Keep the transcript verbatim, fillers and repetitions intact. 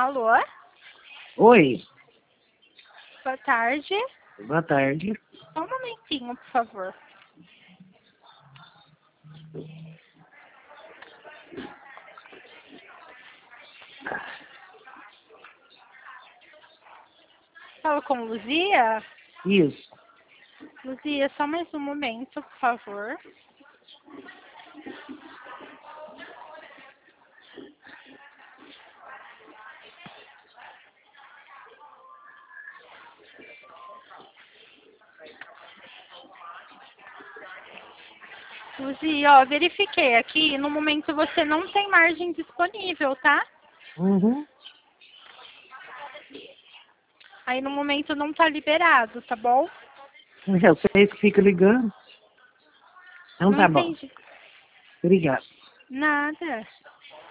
Alô? Oi, Boa tarde. boa tarde. Só um momentinho, por favor. Fala com Luzia? Isso. Luzia, só mais um momento, por favor. Luzia, ó, verifiquei aqui, no momento você não tem margem disponível, tá? Uhum. Aí no momento não tá liberado, tá bom? Eu sei que fica ligando. Então Não tá bom. entendi. Obrigado. Nada.